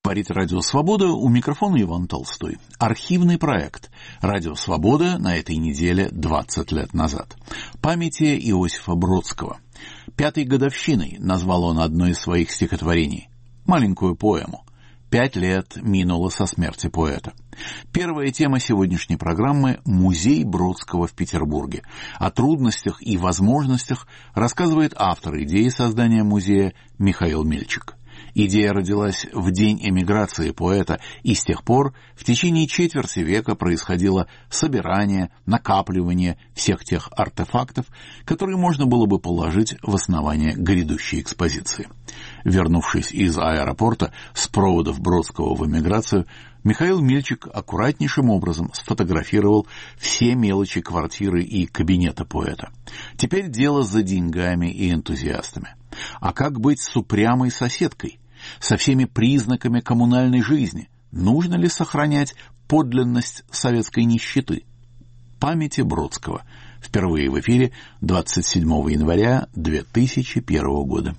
Говорит Радио Свобода, у микрофона Иван Толстой. Архивный проект Радио Свобода на этой неделе 20 лет назад. Памяти Иосифа Бродского. 5-й годовщиной назвал он одно из своих стихотворений. Маленькую поэму. 5 лет минуло со смерти поэта. Первая тема сегодняшней программы — музей Бродского в Петербурге. О трудностях и возможностях рассказывает автор идеи создания музея Михаил Мельчик. Идея родилась в день эмиграции поэта, и с тех пор в течение четверти века происходило собирание, накапливание всех тех артефактов, которые можно было бы положить в основание грядущей экспозиции. Вернувшись из аэропорта с проводов Бродского в эмиграцию, Михаил Мельчик аккуратнейшим образом сфотографировал все мелочи квартиры и кабинета поэта. Теперь дело за деньгами и энтузиастами. А как быть с упрямой соседкой? Со всеми признаками коммунальной жизни? Нужно ли сохранять подлинность советской нищеты? Памяти Бродского. Впервые в эфире 27 января 2001 года.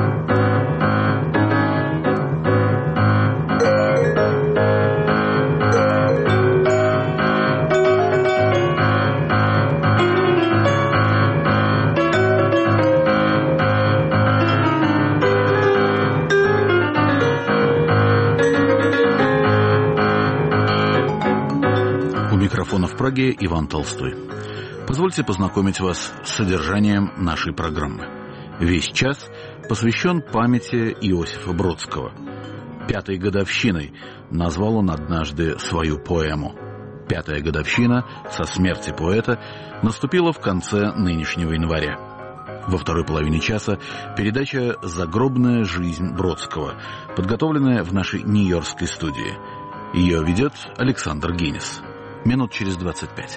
Микрофона в Праге Иван Толстой. Позвольте познакомить вас с содержанием нашей программы. Весь час посвящен памяти Иосифа Бродского. 5-й годовщиной назвал он однажды свою поэму. 5-я годовщина со смерти поэта наступила в конце нынешнего января. Во второй половине часа передача «Загробная жизнь Бродского», подготовленная в нашей нью-йоркской студии. Ее ведет Александр Гинис. Минут через 25.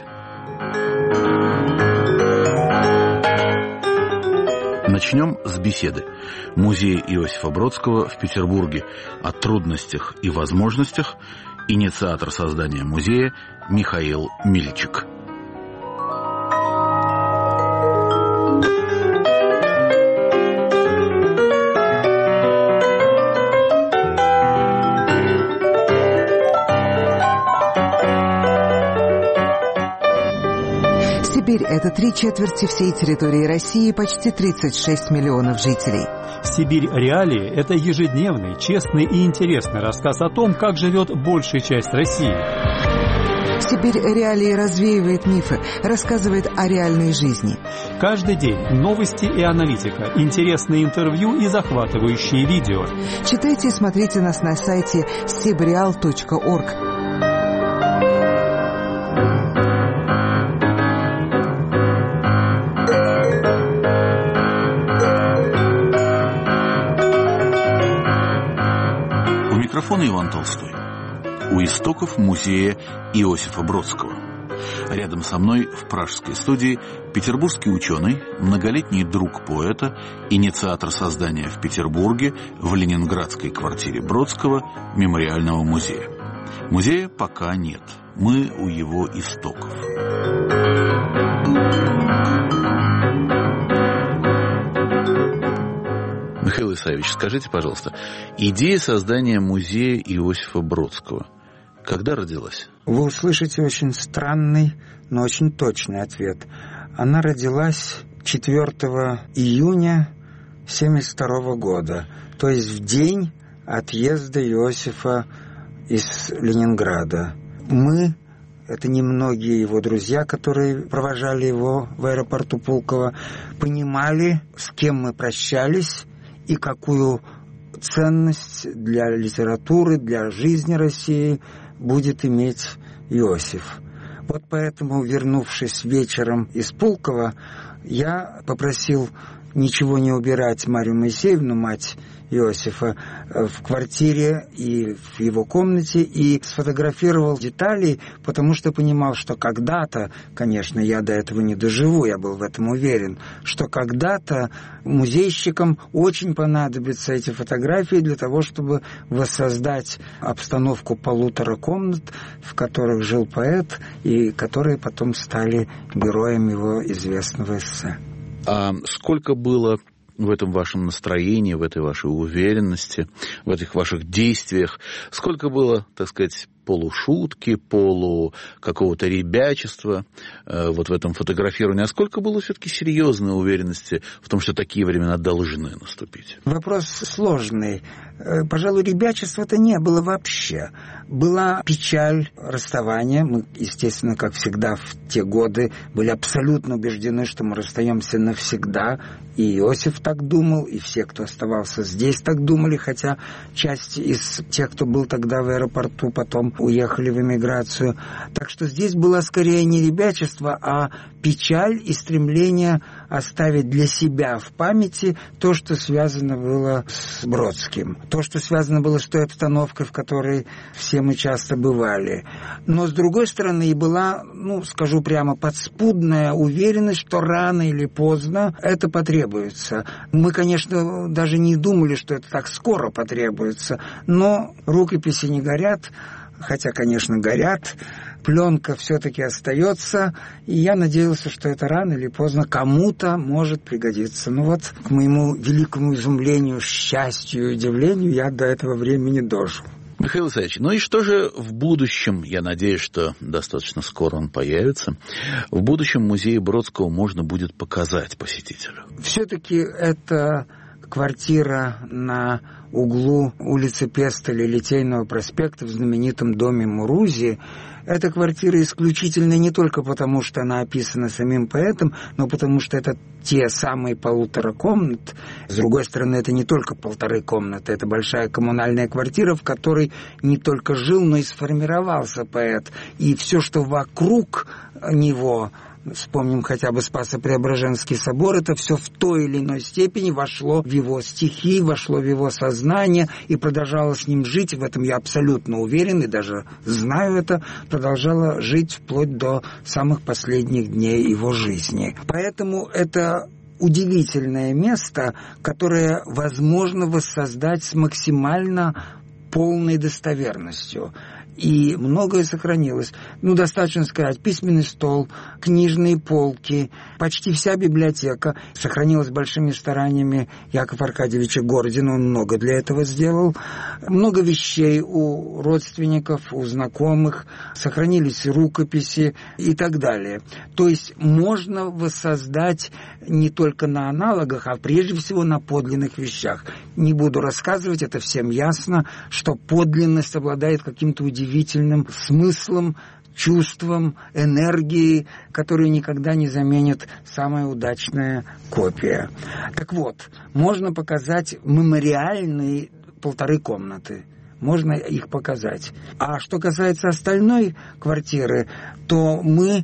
Начнем с беседы. Музей Иосифа Бродского в Петербурге. О трудностях и возможностях. Инициатор создания музея Михаил Мельчик. Сибирь – это 3/4 всей территории России и почти 36 миллионов жителей. «Сибирь. Реалии» – это ежедневный, честный и интересный рассказ о том, как живет большая часть России. «Сибирь. Реалии» развеивает мифы, рассказывает о реальной жизни. Каждый день новости и аналитика, интересные интервью и захватывающие видео. Читайте и смотрите нас на сайте sibreal.org. Микрофон Иван Толстой. У истоков музея Иосифа Бродского. Рядом со мной в пражской студии петербургский ученый, многолетний друг поэта, инициатор создания в Петербурге, в ленинградской квартире Бродского, мемориального музея. Музея пока нет. Мы у его истоков. Михаил Исаевич, скажите, пожалуйста, идея создания музея Иосифа Бродского когда родилась? Вы услышите очень странный, но очень точный ответ. Она родилась 4 июня 1972 года, то есть в день отъезда Иосифа из Ленинграда. Мы, это немногие его друзья, которые провожали его в аэропорту Пулково, понимали, с кем мы прощались и какую ценность для литературы, для жизни России будет иметь Иосиф. Вот поэтому, вернувшись вечером из Пулково, я попросил ничего не убирать Марию Моисеевну, мать Иосифа, в квартире и в его комнате, и сфотографировал детали, потому что понимал, что когда-то, конечно, я до этого не доживу, я был в этом уверен, что когда-то музейщикам очень понадобятся эти фотографии для того, чтобы воссоздать обстановку 1,5 комнат, в которых жил поэт, и которые потом стали героем его известного эссе. А сколько было в этом вашем настроении, в этой вашей уверенности, в этих ваших действиях? Сколько было, так сказать, полушутки, какого-то ребячества вот в этом фотографировании, а сколько было все-таки серьезной уверенности в том, что такие времена должны наступить? Вопрос сложный. Пожалуй, ребячества-то не было вообще. Была печаль расставания. Мы, естественно, как всегда в те годы были абсолютно убеждены, что мы расстаемся навсегда. И Иосиф так думал, и все, кто оставался здесь, так думали, хотя часть из тех, кто был тогда в аэропорту, потом уехали в эмиграцию. Так что здесь было скорее не ребячество, а печаль и стремление оставить для себя в памяти то, что связано было с Бродским. То, что связано было с той обстановкой, в которой все мы часто бывали. Но, с другой стороны, и была, скажу прямо, подспудная уверенность, что рано или поздно это потребуется. Мы, конечно, даже не думали, что это так скоро потребуется, но рукописи не горят, хотя, конечно, горят. Пленка все-таки остается, и я надеялся, что это рано или поздно кому-то может пригодиться. К моему великому изумлению, счастью и удивлению, я до этого времени дожил. Михаил Исаевич, и что же в будущем, я надеюсь, что достаточно скоро он появится, в будущем музее Бродского можно будет показать посетителю? Все-таки это квартира на углу улицы Пестеля и Литейного проспекта в знаменитом доме Мурузи. Эта квартира исключительно не только потому, что она описана самим поэтом, но потому что это те самые 1,5 комнат. С другой стороны, это не только 1,5 комнаты, это большая коммунальная квартира, в которой не только жил, но и сформировался поэт. И все, что вокруг него, вспомним хотя бы Спасо-Преображенский собор, это все в той или иной степени вошло в его стихи, вошло в его сознание и продолжало с ним жить. В этом я абсолютно уверен и даже знаю это. Продолжало жить вплоть до самых последних дней его жизни. Поэтому это удивительное место, которое возможно воссоздать с максимально полной достоверностью. И многое сохранилось. Достаточно сказать, письменный стол, книжные полки, почти вся библиотека сохранилась большими стараниями Якова Аркадьевича Гордина, он много для этого сделал. Много вещей у родственников, у знакомых, сохранились рукописи и так далее. То есть можно воссоздать не только на аналогах, а прежде всего на подлинных вещах. Не буду рассказывать, это всем ясно, что подлинность обладает каким-то удивительным смыслом, чувством, энергией, которую никогда не заменит самая удачная копия. Так вот, можно показать мемориальные 1,5 комнаты. Можно их показать. А что касается остальной квартиры, то мы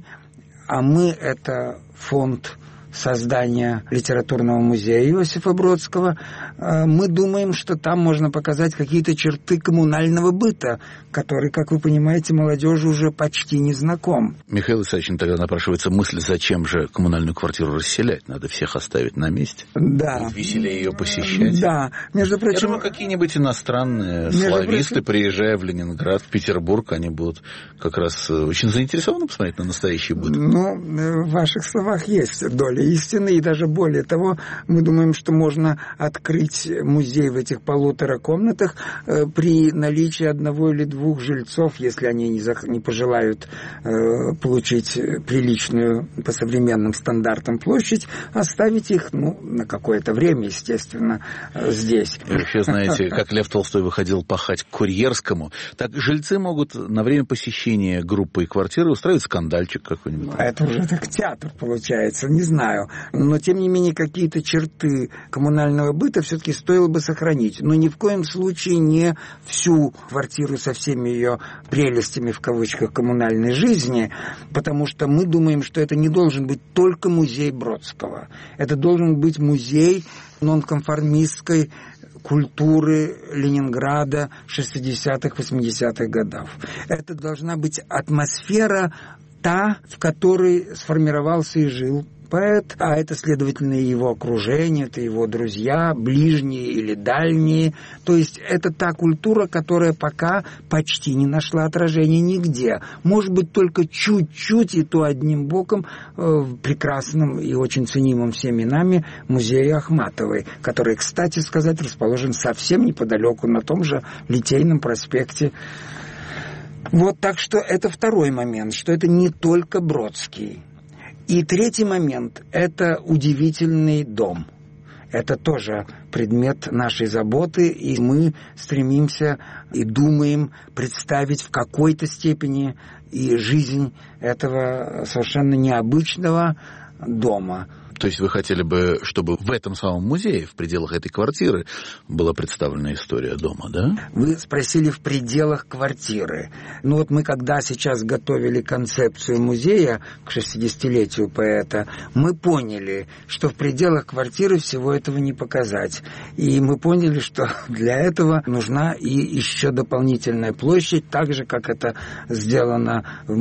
это фонд создания литературного музея Иосифа Бродского, мы думаем, что там можно показать какие-то черты коммунального быта, который, как вы понимаете, молодежи уже почти не знаком. Михаил Исаевич, тогда напрашивается мысль, зачем же коммунальную квартиру расселять? Надо всех оставить на месте. Да. Веселее ее посещать. Да. Между прочим, я думаю, какие-нибудь иностранные слависты, приезжая в Ленинград, в Петербург, они будут как раз очень заинтересованы посмотреть на настоящий быт. В ваших словах есть доля истины, и даже более того, мы думаем, что можно открыть музей в этих 1,5 комнатах при наличии 1 или 2 жильцов, если они не пожелают получить приличную по современным стандартам площадь, оставить их, на какое-то время, естественно, здесь. Вы еще знаете, как Лев Толстой выходил пахать к Курьерскому, так жильцы могут на время посещения группы и квартиры устраивать скандальчик какой-нибудь. Это уже так театр получается, не знаю. Но, тем не менее, какие-то черты коммунального быта все-таки стоило бы сохранить. Но ни в коем случае не всю квартиру со всеми ее прелестями, в кавычках, коммунальной жизни, потому что мы думаем, что это не должен быть только музей Бродского. Это должен быть музей нонконформистской культуры Ленинграда 60-х, 80-х годов. Это должна быть атмосфера та, в которой сформировался и жил поэт, а это, следовательно, его окружение, это его друзья, ближние или дальние. То есть это та культура, которая пока почти не нашла отражения нигде. Может быть, только чуть-чуть, и то одним боком, в прекрасном и очень ценимом всеми нами музее Ахматовой, который, кстати сказать, расположен совсем неподалеку на том же Литейном проспекте. Вот, так что это второй момент, что это не только Бродский. И третий момент – это удивительный дом. Это тоже предмет нашей заботы, и мы стремимся и думаем представить в какой-то степени и жизнь этого совершенно необычного дома. То есть вы хотели бы, чтобы в этом самом музее, в пределах этой квартиры, была представлена история дома, да? Вы спросили в пределах квартиры. Ну вот мы, когда сейчас готовили концепцию музея к 60-летию поэта, мы поняли, что в пределах квартиры всего этого не показать. И мы поняли, что для этого нужна и еще дополнительная площадь, так же, как это сделано в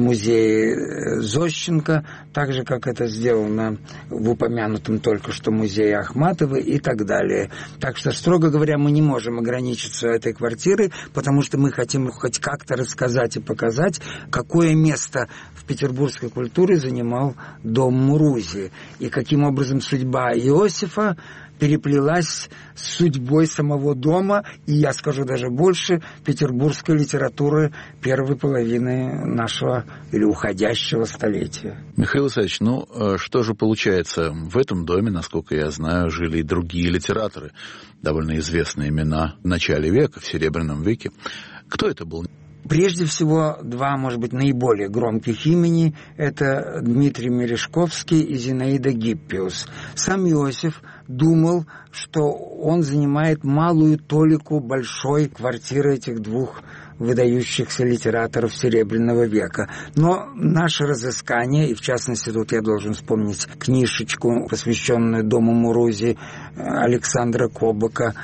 музее Зощенко, так же, как это сделано в упомянутом только что музее Ахматовой и так далее. Так что, строго говоря, мы не можем ограничиться этой квартирой, потому что мы хотим хоть как-то рассказать и показать, какое место в петербургской культуре занимал дом Мурузи, и каким образом судьба Иосифа переплелась с судьбой самого дома, и, я скажу даже больше, петербургской литературы первой половины нашего или уходящего столетия. Михаил Исаевич, ну что же получается? В этом доме, насколько я знаю, жили и другие литераторы, довольно известные имена в начале века, в Серебряном веке. Кто это был? Прежде всего, два, может быть, наиболее громких имени – это Дмитрий Мережковский и Зинаида Гиппиус. Сам Иосиф думал, что он занимает малую толику большой квартиры этих двух выдающихся литераторов Серебряного века. Но наше разыскание, и в частности тут я должен вспомнить книжечку, посвященную дому Мурузи Александра Кобака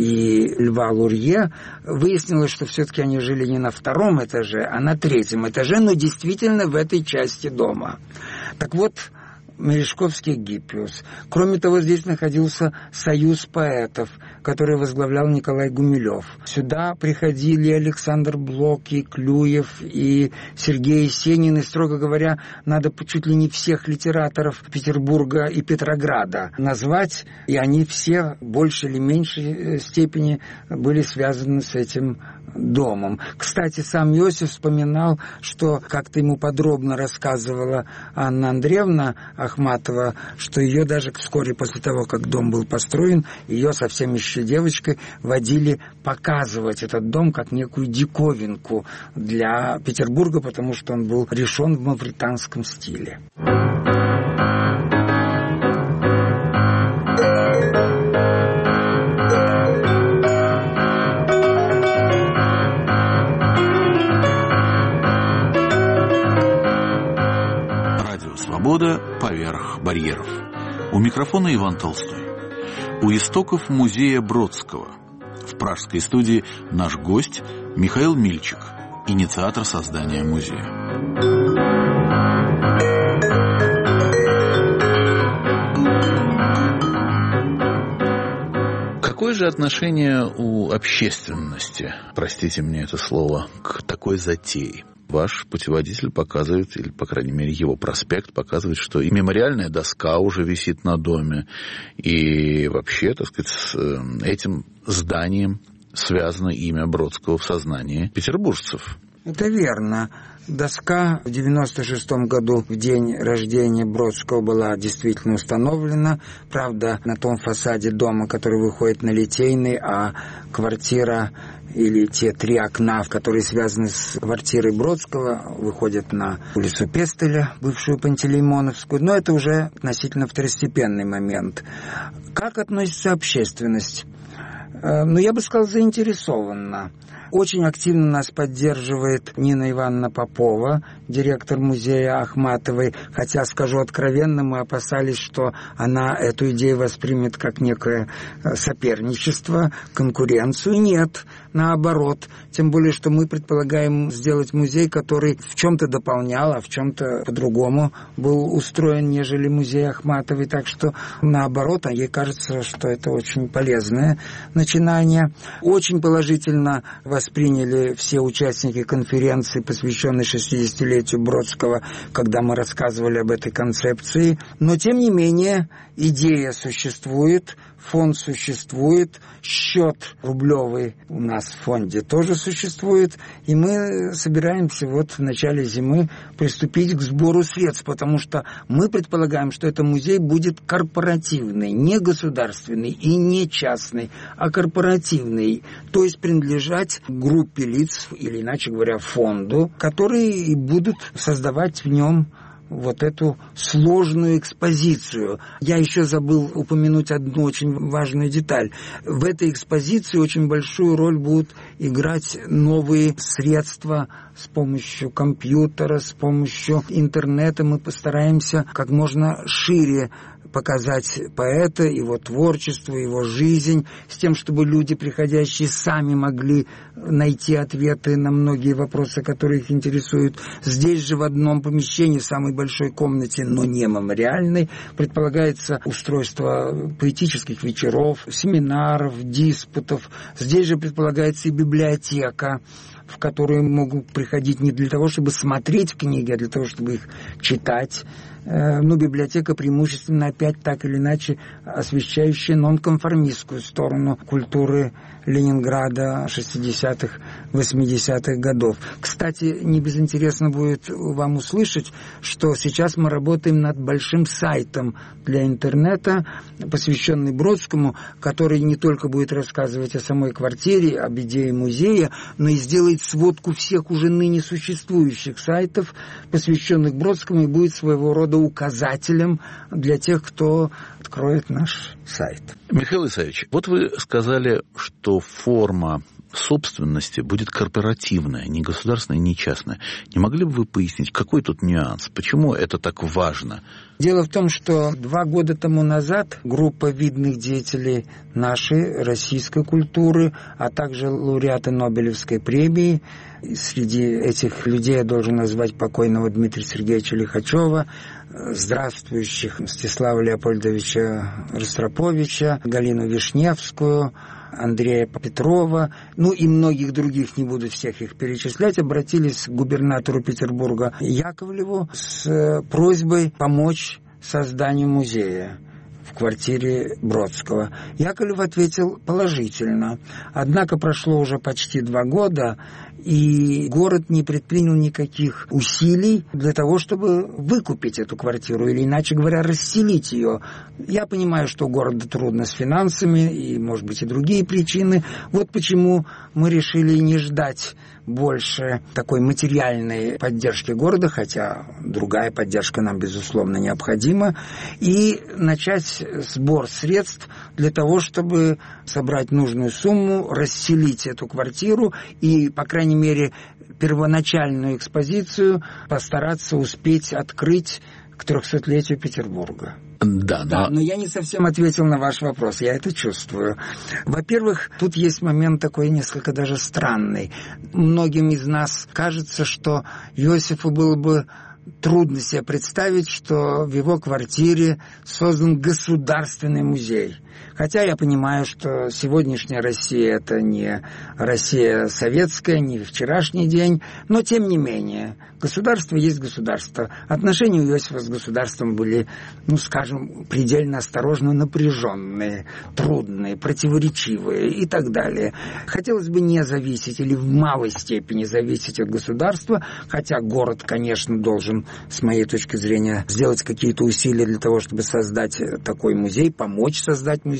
и Льва Лурье, выяснилось, что все-таки они жили не на втором этаже, а на третьем этаже, но действительно в этой части дома. Так вот, Мережковский Гиппиус. Кроме того, здесь находился союз поэтов, который возглавлял Николай Гумилев. Сюда приходили Александр Блок и Клюев, и Сергей Есенин, и, строго говоря, надо чуть ли не всех литераторов Петербурга и Петрограда назвать, и они все в большей или меньшей степени были связаны с этим домом. Кстати, сам Иосиф вспоминал, что как-то ему подробно рассказывала Анна Андреевна Ахматова, что ее даже вскоре после того, как дом был построен, ее совсем еще девочкой водили показывать этот дом как некую диковинку для Петербурга, потому что он был решен в мавританском стиле. Свобода поверх барьеров. У микрофона Иван Толстой. У истоков музея Бродского. В пражской студии наш гость Михаил Мильчик, инициатор создания музея. Какое же отношение у общественности, простите мне это слово, к такой затее? Ваш путеводитель показывает, или, по крайней мере, его проспект показывает, что и мемориальная доска уже висит на доме, и вообще, так сказать, с этим зданием связано имя Бродского в сознании петербуржцев. Это верно. Доска в 96-м году, в день рождения Бродского, была действительно установлена. Правда, на том фасаде дома, который выходит на Литейный, а квартира или те три окна, которые связаны с квартирой Бродского, выходят на улицу Пестеля, бывшую Пантелеймоновскую. Но это уже относительно второстепенный момент. Как относится общественность? Ну, я бы сказал, заинтересованно. Очень активно нас поддерживает Нина Ивановна Попова, директор музея Ахматовой, хотя, скажу откровенно, мы опасались, что она эту идею воспримет как некое соперничество, конкуренцию. Нет, наоборот. Тем более, что мы предполагаем сделать музей, который в чем-то дополнял, а в чем-то по-другому был устроен, нежели музей Ахматовой. Так что, наоборот, ей кажется, что это очень полезное начинание. Очень положительно восприняли все участники конференции, посвященной 60-летию Бродского, когда мы рассказывали об этой концепции. Но, тем не менее, идея существует, фонд существует, счет рублевый у нас в фонде тоже существует, и мы собираемся вот в начале зимы приступить к сбору средств, потому что мы предполагаем, что это музей будет корпоративный, не государственный и не частный, а корпоративный, то есть принадлежать группе лиц, или иначе говоря, фонду, которые будут создавать в нем вот эту сложную экспозицию. Я еще забыл упомянуть одну очень важную деталь. В этой экспозиции очень большую роль будут играть новые средства с помощью компьютера, с помощью интернета. Мы постараемся как можно шире показать поэта, его творчество, его жизнь, с тем, чтобы люди, приходящие, сами могли найти ответы на многие вопросы, которые их интересуют. Здесь же в одном помещении, в самой большой комнате, но не мемориальной, предполагается устройство поэтических вечеров, семинаров, диспутов. Здесь же предполагается и библиотека, в которую могут приходить не для того, чтобы смотреть книги, а для того, чтобы их читать. Но библиотека преимущественно опять так или иначе освещающая нонконформистскую сторону культуры Ленинграда 60-х, 80-х годов. Кстати, не безинтересно будет вам услышать, что сейчас мы работаем над большим сайтом для интернета, посвященный Бродскому, который не только будет рассказывать о самой квартире, об идее музея, но и сделает сводку всех уже ныне существующих сайтов, посвященных Бродскому, и будет своего рода указателем для тех, кто откроет наш сайт. Михаил Исаевич, вот вы сказали, что форма собственности будет корпоративная, не государственная, не частная. Не могли бы вы пояснить, какой тут нюанс? Почему это так важно? Дело в том, что 2 года тому назад группа видных деятелей нашей российской культуры, а также лауреаты Нобелевской премии, среди этих людей я должен назвать покойного Дмитрия Сергеевича Лихачева, здравствующих Мстислава Леопольдовича Ростроповича, Галину Вишневскую, Андрея Петрова, ну и многих других, не буду всех их перечислять, обратились к губернатору Петербурга Яковлеву с просьбой помочь созданию музея в квартире Бродского. Яковлев ответил положительно. Однако прошло уже почти 2 года, и город не предпринял никаких усилий для того, чтобы выкупить эту квартиру, или, иначе говоря, расселить ее. Я понимаю, что городу трудно с финансами, и, может быть, и другие причины. Вот почему мы решили не ждать больше такой материальной поддержки города, хотя другая поддержка нам, безусловно, необходима, и начать сбор средств для того, чтобы собрать нужную сумму, расселить эту квартиру и, по крайней мере, первоначальную экспозицию постараться успеть открыть к 300-летию Петербурга. Да, но я не совсем ответил на ваш вопрос, я это чувствую. Во-первых, тут есть момент такой несколько даже странный. Многим из нас кажется, что Иосифу было бы трудно себе представить, что в его квартире создан государственный музей. Хотя я понимаю, что сегодняшняя Россия – это не Россия советская, не вчерашний день, но тем не менее, государство есть государство. Отношения у Иосифа с государством были, скажем, предельно осторожно напряженные, трудные, противоречивые и так далее. Хотелось бы не зависеть или в малой степени зависеть от государства, хотя город, конечно, должен, с моей точки зрения, сделать какие-то усилия для того, чтобы создать такой музей, помочь создать музей.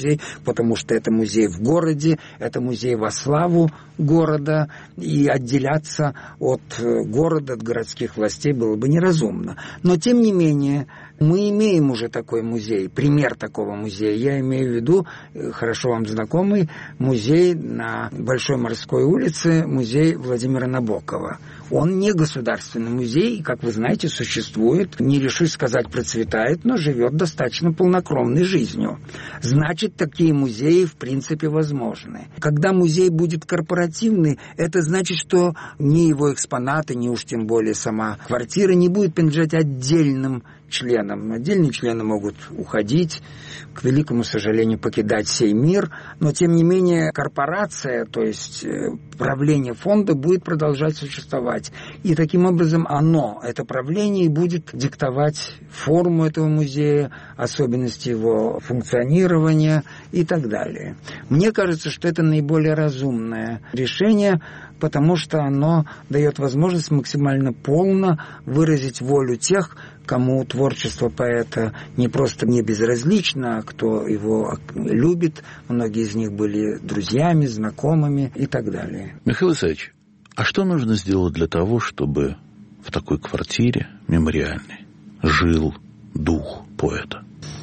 музей, потому что это музей в городе, это музей во славу города, и отделяться от города, от городских властей было бы неразумно. Но, тем не менее, мы имеем уже такой музей, пример такого музея. Я имею в виду, хорошо вам знакомый, музей на Большой Морской улице, музей Владимира Набокова. Он не государственный музей, и, как вы знаете, существует, не решусь сказать процветает, но живет достаточно полнокровной жизнью. Значит, такие музеи в принципе возможны. Когда музей будет корпоративный, это значит, что ни его экспонаты, ни уж тем более сама квартира не будет принадлежать отдельным членам. Отдельные члены могут уходить, к великому сожалению, покидать сей мир, но, тем не менее, корпорация, то есть правление фонда, будет продолжать существовать. И таким образом это правление, будет диктовать форму этого музея, особенности его функционирования и так далее. Мне кажется, что это наиболее разумное решение, потому что оно дает возможность максимально полно выразить волю тех, кому творчество поэта не просто не безразлично, а кто его любит. Многие из них были друзьями, знакомыми и так далее. Михаил Исаевич, а что нужно сделать для того, чтобы в такой квартире мемориальной жил дух поэта?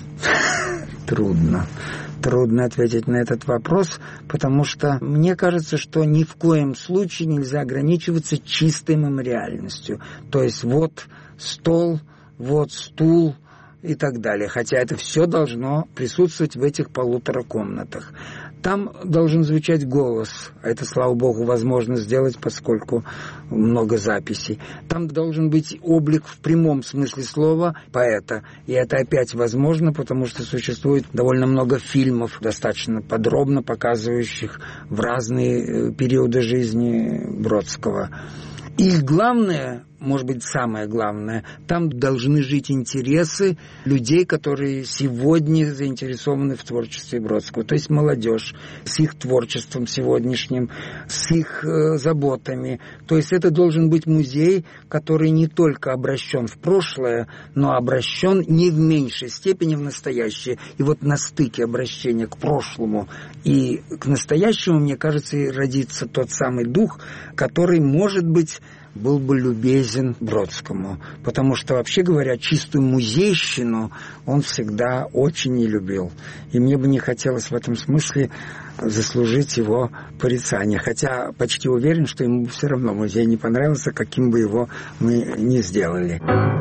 Трудно ответить на этот вопрос, потому что мне кажется, что ни в коем случае нельзя ограничиваться чистой мемориальностью. То есть вот стол, вот стул и так далее. Хотя это все должно присутствовать в этих 1,5 комнатах. Там должен звучать голос. А это, слава богу, возможно сделать, поскольку много записей. Там должен быть облик в прямом смысле слова поэта. И это опять возможно, потому что существует довольно много фильмов, достаточно подробно показывающих в разные периоды жизни Бродского. И главное, может быть, самое главное, там должны жить интересы людей, которые сегодня заинтересованы в творчестве Бродского. То есть молодежь с их творчеством сегодняшним, с их заботами. То есть это должен быть музей, который не только обращен в прошлое, но обращен не в меньшей степени в настоящее. И вот на стыке обращения к прошлому и к настоящему, мне кажется, и родится тот самый дух, который, может быть, был бы любезен Бродскому. Потому что, вообще говоря, чистую музейщину он всегда очень не любил. И мне бы не хотелось в этом смысле заслужить его порицание. Хотя почти уверен, что ему все равно музей не понравился, каким бы его мы ни сделали.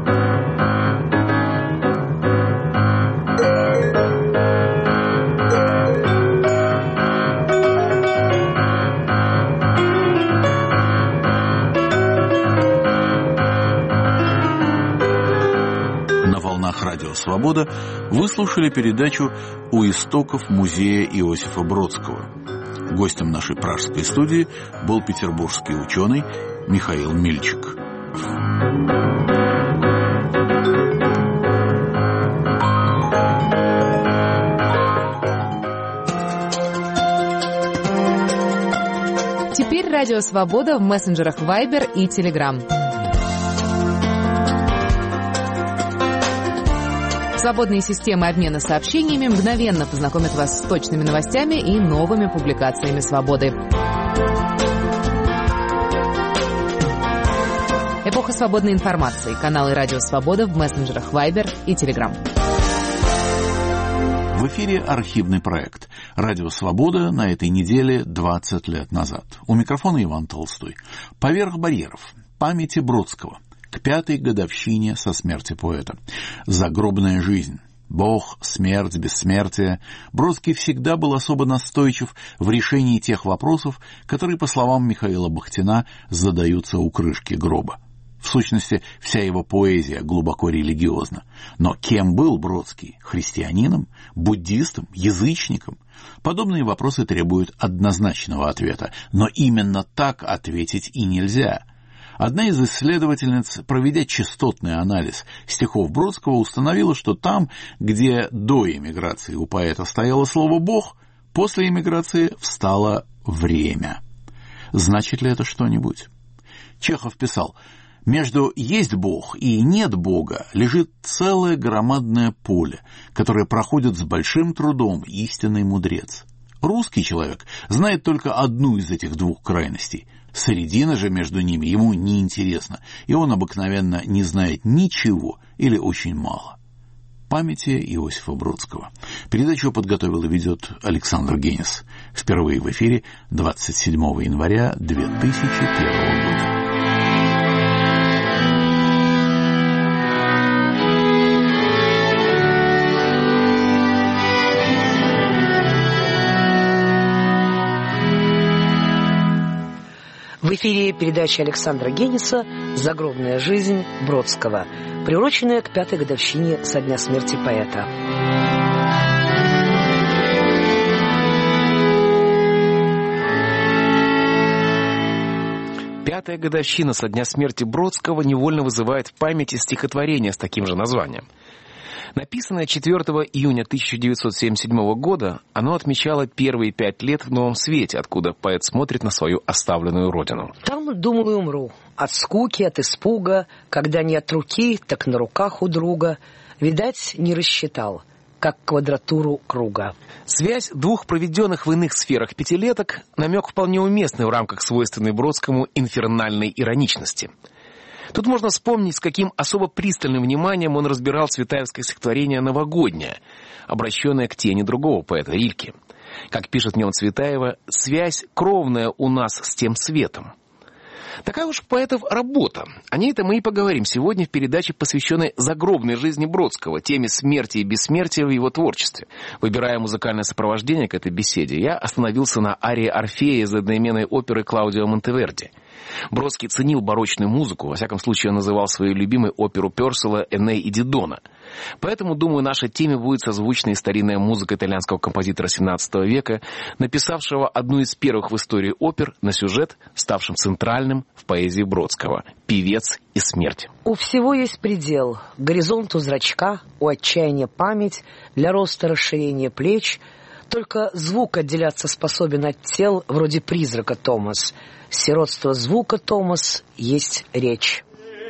Радио «Свобода» вы слушали передачу «У истоков музея Иосифа Бродского». Гостем нашей пражской студии был петербургский ученый Михаил Мильчик. Теперь Радио «Свобода» в мессенджерах Viber и Telegram. Свободные системы обмена сообщениями мгновенно познакомят вас с точными новостями и новыми публикациями «Свободы». Эпоха свободной информации. Каналы «Радио Свобода» в мессенджерах Viber и Telegram. В эфире архивный проект «Радио Свобода» на этой неделе 20 лет назад. У микрофона Иван Толстой. «Поверх барьеров. Памяти Бродского». К 5-й годовщине со смерти поэта. Загробная жизнь. Бог, смерть, бессмертие. Бродский всегда был особо настойчив в решении тех вопросов, которые, по словам Михаила Бахтина, задаются у крышки гроба. В сущности, вся его поэзия глубоко религиозна. Но кем был Бродский? Христианином? Буддистом? Язычником? Подобные вопросы требуют однозначного ответа. Но именно так ответить и нельзя. Одна из исследовательниц, проведя частотный анализ стихов Бродского, установила, что там, где до эмиграции у поэта стояло слово «Бог», после эмиграции встало «время». Значит ли это что-нибудь? Чехов писал: Между «есть Бог» и «нет Бога» лежит целое громадное поле, которое проходит с большим трудом истинный мудрец. Русский человек знает только одну из этих двух крайностей. Середина же между ними ему неинтересна, и он обыкновенно не знает ничего или очень мало. Памяти Иосифа Бродского. Передачу подготовил и ведет Александр Генис. Впервые в эфире 27 января 2001 года. В эфире передача Александра Гениса «Загробная жизнь Бродского», приуроченная к 5-й годовщине со дня смерти поэта. Пятая годовщина со дня смерти Бродского невольно вызывает в памяти стихотворение с таким же названием. Написанное 4 июня 1977 года, оно отмечало первые 5 лет в Новом Свете, откуда поэт смотрит на свою оставленную родину. Там, думаю, умру. От скуки, от испуга, когда не от руки, так на руках у друга. Видать, не рассчитал, как квадратуру круга. Связь двух проведенных в иных сферах пятилеток – намек вполне уместный в рамках свойственной Бродскому инфернальной ироничности. Тут можно вспомнить, с каким особо пристальным вниманием он разбирал цветаевское стихотворение «Новогоднее», обращенное к тени другого поэта Рильке. Как пишет в нем Цветаева, «связь кровная у нас с тем светом». Такая уж поэтов работа. О ней-то мы и поговорим сегодня в передаче, посвященной загробной жизни Бродского, теме смерти и бессмертия в его творчестве. Выбирая музыкальное сопровождение к этой беседе, я остановился на арии Орфея из одноименной оперы Клаудио Монтеверди. Бродский ценил барочную музыку, во всяком случае он называл своей любимой оперу Пёрселла «Эней и Дидона». Поэтому, думаю, нашей теме будет созвучна и старинная музыка итальянского композитора XVII века, написавшего одну из первых в истории опер на сюжет, ставшим центральным в поэзии Бродского – «Певец и смерть». У всего есть предел. Горизонт у зрачка, у отчаяния память, для роста расширения плеч. Только звук отделяться способен от тел, вроде призрака Томас. Сиротство звука, Томас, есть речь.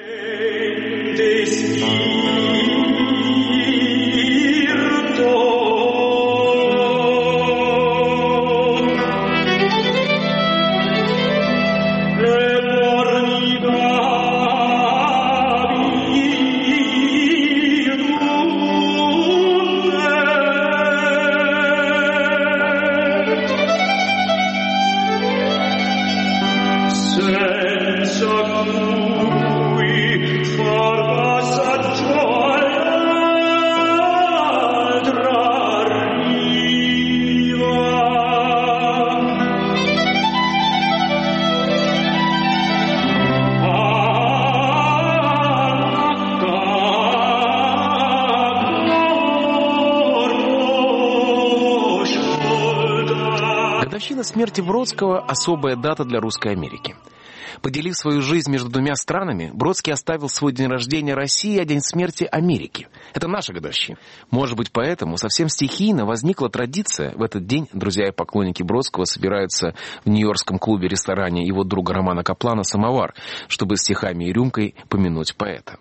Годовщина смерти Бродского – особая дата для русской Америки. Поделив свою жизнь между двумя странами, Бродский оставил свой день рождения России, а день смерти Америки. Это наша годовщина. Может быть, поэтому совсем стихийно возникла традиция. В этот день друзья и поклонники Бродского собираются в нью-йоркском клубе-ресторане его друга Романа Каплана «Самовар», чтобы стихами и рюмкой помянуть поэта.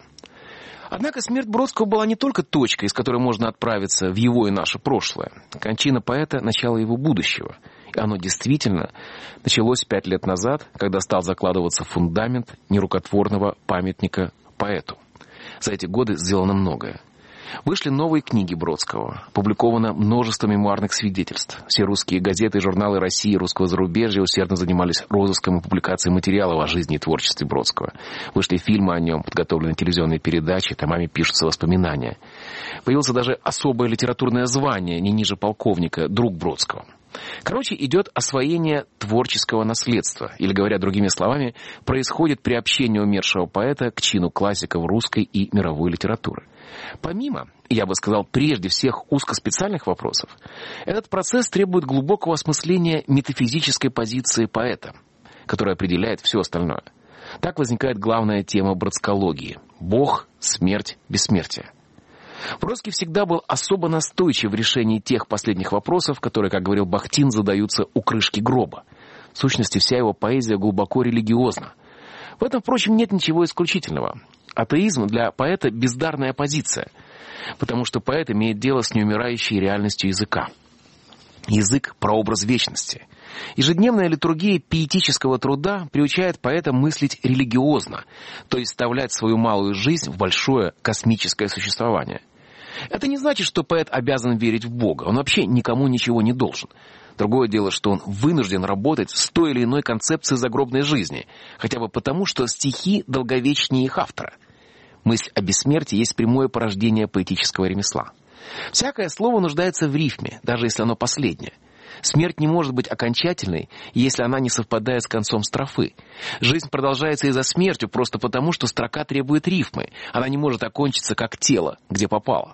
Однако смерть Бродского была не только точкой, из которой можно отправиться в его и наше прошлое. Кончина поэта – начало его будущего. И оно действительно началось 5 лет назад, когда стал закладываться фундамент нерукотворного памятника поэту. За эти годы сделано многое. Вышли новые книги Бродского, опубликовано множество мемуарных свидетельств. Все русские газеты и журналы России и русского зарубежья усердно занимались розыском и публикацией материалов о жизни и творчестве Бродского. Вышли фильмы о нем, подготовлены телевизионные передачи, томами пишутся воспоминания. Появилось даже особое литературное звание, не ниже полковника, друг Бродского. Короче, идет освоение творческого наследства, или, говоря другими словами, происходит приобщение умершего поэта к чину классиков русской и мировой литературы. Помимо, я бы сказал, прежде всех узкоспециальных вопросов, этот процесс требует глубокого осмысления метафизической позиции поэта, которая определяет все остальное. Так возникает главная тема бродскологии – Бог, смерть, бессмертие. Бродский всегда был особо настойчив в решении тех последних вопросов, которые, как говорил Бахтин, задаются у крышки гроба. В сущности, вся его поэзия глубоко религиозна. В этом, впрочем, нет ничего исключительного. Атеизм для поэта – бездарная позиция, потому что поэт имеет дело с неумирающей реальностью языка. Язык – прообраз вечности. Ежедневная литургия пиетического труда приучает поэта мыслить религиозно, то есть вставлять свою малую жизнь в большое космическое существование. Это не значит, что поэт обязан верить в Бога, он вообще никому ничего не должен. Другое дело, что он вынужден работать с той или иной концепцией загробной жизни, хотя бы потому, что стихи долговечнее их автора. Мысль о бессмертии есть прямое порождение поэтического ремесла. Всякое слово нуждается в рифме, даже если оно последнее. Смерть не может быть окончательной, если она не совпадает с концом строфы. Жизнь продолжается и за смертью, просто потому, что строка требует рифмы. Она не может окончиться как тело, где попало.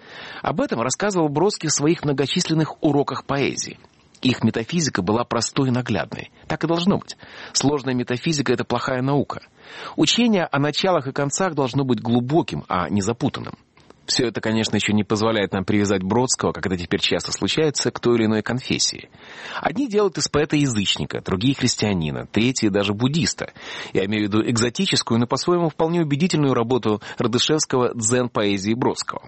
Об этом рассказывал Бродский в своих многочисленных уроках поэзии. Их метафизика была простой и наглядной. Так и должно быть. Сложная метафизика – это плохая наука. Учение о началах и концах должно быть глубоким, а не запутанным. Все это, конечно, еще не позволяет нам привязать Бродского, как это теперь часто случается, к той или иной конфессии. Одни делают из поэта язычника, другие христианина, третьи даже буддиста. Я имею в виду экзотическую, но по-своему вполне убедительную работу Радышевского дзен-поэзии Бродского.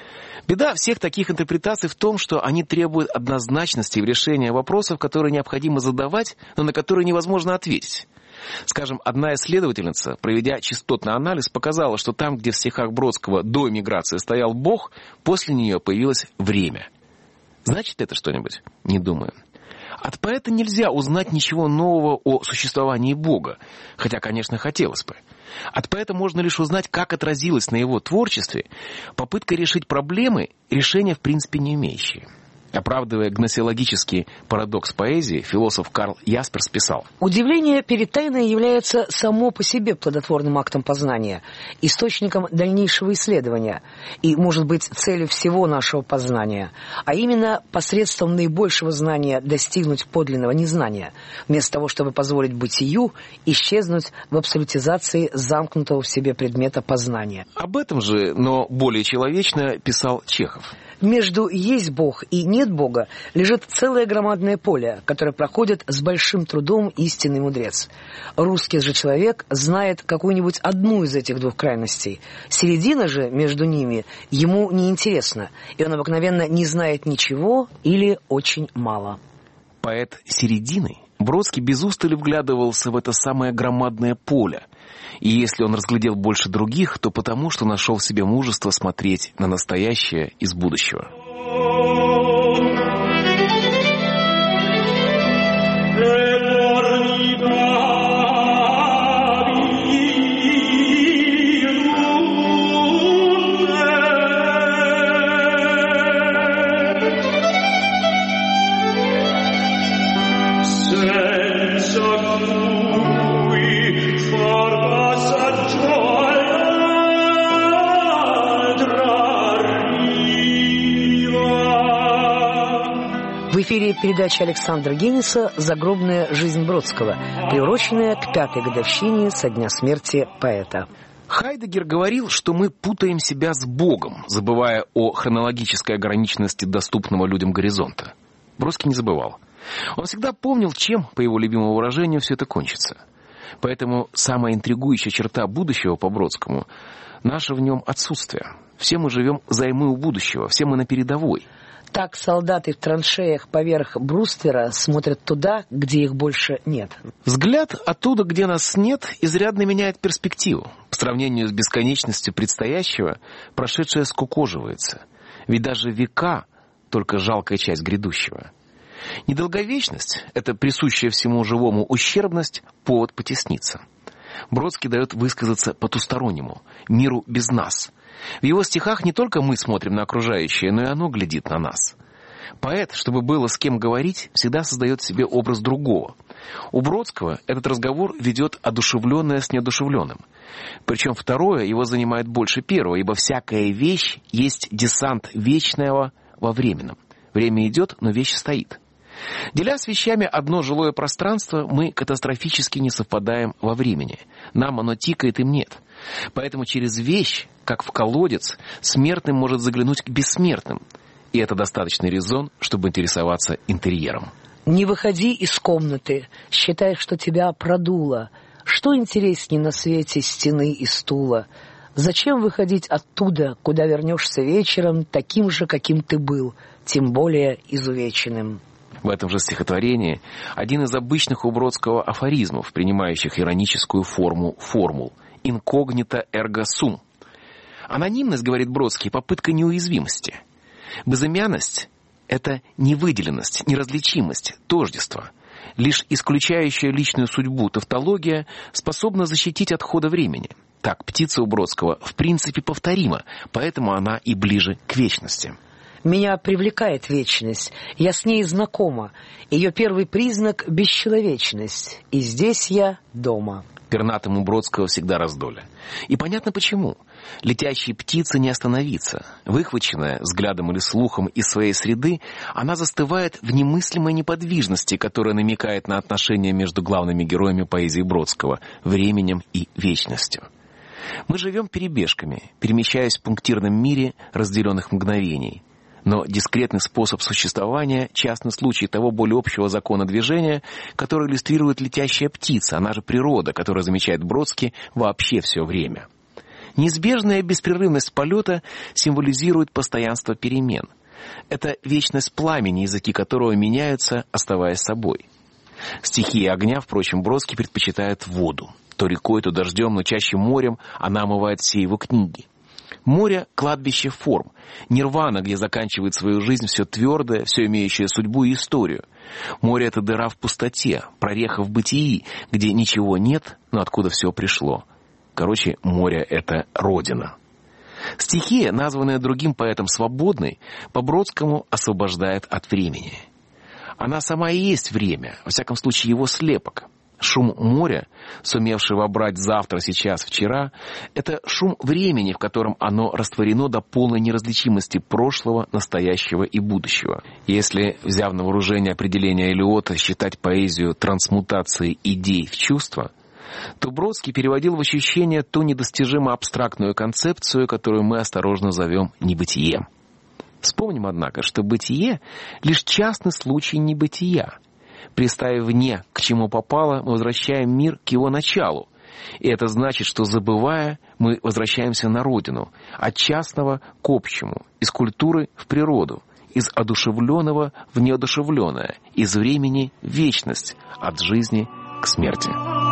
Беда всех таких интерпретаций в том, что они требуют однозначности в решении вопросов, которые необходимо задавать, но на которые невозможно ответить. Скажем, одна исследовательница, проведя частотный анализ, показала, что там, где в стихах Бродского до эмиграции стоял Бог, после нее появилось время. Значит это что-нибудь? Не думаю. От поэта нельзя узнать ничего нового о существовании Бога, хотя, конечно, хотелось бы. От поэта можно лишь узнать, как отразилась на его творчестве попытка решить проблемы, решения в принципе не имеющие. Оправдывая гносеологический парадокс поэзии, философ Карл Ясперс писал: «Удивление перед тайной является само по себе плодотворным актом познания, источником дальнейшего исследования и, может быть, целью всего нашего познания, а именно посредством наибольшего знания достигнуть подлинного незнания, вместо того, чтобы позволить бытию исчезнуть в абсолютизации замкнутого в себе предмета познания». Об этом же, но более человечно, писал Чехов. Между «есть Бог» и «нет Бога» лежит целое громадное поле, которое проходит с большим трудом истинный мудрец. Русский же человек знает какую-нибудь одну из этих двух крайностей. Середина же между ними ему неинтересна, и он обыкновенно не знает ничего или очень мало. Поэт середины Бродский без устали вглядывался в это самое громадное поле. И если он разглядел больше других, то потому, что нашел в себе мужество смотреть на настоящее из будущего. В эфире передача Александра Гениса «Загробная жизнь Бродского», приуроченная к 5-й годовщине со дня смерти поэта. Хайдеггер говорил, что мы путаем себя с Богом, забывая о хронологической ограниченности доступного людям горизонта. Бродский не забывал. Он всегда помнил, чем, по его любимому выражению, все это кончится. Поэтому самая интригующая черта будущего по Бродскому – наше в нем отсутствие. Все мы живем взаймы у будущего, все мы на передовой. Так солдаты в траншеях поверх бруствера смотрят туда, где их больше нет. Взгляд оттуда, где нас нет, изрядно меняет перспективу. По сравнению с бесконечностью предстоящего, прошедшее скукоживается. Ведь даже века — только жалкая часть грядущего. Недолговечность — это присущая всему живому ущербность, повод потесниться. Бродский дает высказаться потустороннему, миру без нас. В его стихах не только мы смотрим на окружающее, но и оно глядит на нас. Поэт, чтобы было с кем говорить, всегда создает себе образ другого. У Бродского этот разговор ведет одушевленное с неодушевленным. Причем второе его занимает больше первого, ибо всякая вещь есть десант вечного во временном. Время идет, но вещь стоит. Деля с вещами одно жилое пространство, мы катастрофически не совпадаем во времени. Нам оно тикает, им нет. Поэтому через вещь, как в колодец, смертный может заглянуть к бессмертным. И это достаточный резон, чтобы интересоваться интерьером. Не выходи из комнаты, считай, что тебя продуло. Что интересней на свете стены и стула? Зачем выходить оттуда, куда вернешься вечером, таким же, каким ты был, тем более изувеченным? В этом же стихотворении один из обычных у Бродского афоризмов, принимающих ироническую формул «инкогнито эрго сум». Анонимность, говорит Бродский, попытка неуязвимости. Безымянность — это невыделенность, неразличимость, тождество. Лишь исключающая личную судьбу тавтология способна защитить от хода времени. Так, птица у Бродского в принципе повторима, поэтому она и ближе к вечности. Меня привлекает вечность, я с ней знакома. Ее первый признак — бесчеловечность. И здесь я дома. Пернатому Бродского всегда раздолье. И понятно почему. Летящей птице не остановиться. Выхваченная взглядом или слухом из своей среды, она застывает в немыслимой неподвижности, которая намекает на отношения между главными героями поэзии Бродского — временем и вечностью. Мы живем перебежками, перемещаясь в пунктирном мире разделенных мгновений. Но дискретный способ существования — частный случай того более общего закона движения, который иллюстрирует летящая птица, она же природа, которая замечает Бродский вообще все время. Неизбежная беспрерывность полета символизирует постоянство перемен. Это вечность пламени, языки которого меняются, оставаясь собой. Стихии огня, впрочем, Бродский предпочитает воду. То рекой, то дождем, но чаще морем она омывает все его книги. Море — кладбище форм, нирвана, где заканчивает свою жизнь все твердое, все имеющее судьбу и историю. Море — это дыра в пустоте, прореха в бытии, где ничего нет, но откуда все пришло. Короче, море — это родина. Стихия, названная другим поэтом свободной, по Бродскому освобождает от времени. Она сама и есть время, во всяком случае его слепок. Шум моря, сумевший вобрать завтра, сейчас, вчера, это шум времени, в котором оно растворено до полной неразличимости прошлого, настоящего и будущего. Если, взяв на вооружение определение Элиота, считать поэзию трансмутацией идей в чувства, то Бродский переводил в ощущение ту недостижимо абстрактную концепцию, которую мы осторожно зовем небытием. Вспомним, однако, что бытие — лишь частный случай небытия. Приставив «не» к чему попало, мы возвращаем мир к его началу. И это значит, что, забывая, мы возвращаемся на родину, от частного к общему, из культуры в природу, из одушевленного в неодушевленное, из времени в вечность, от жизни к смерти.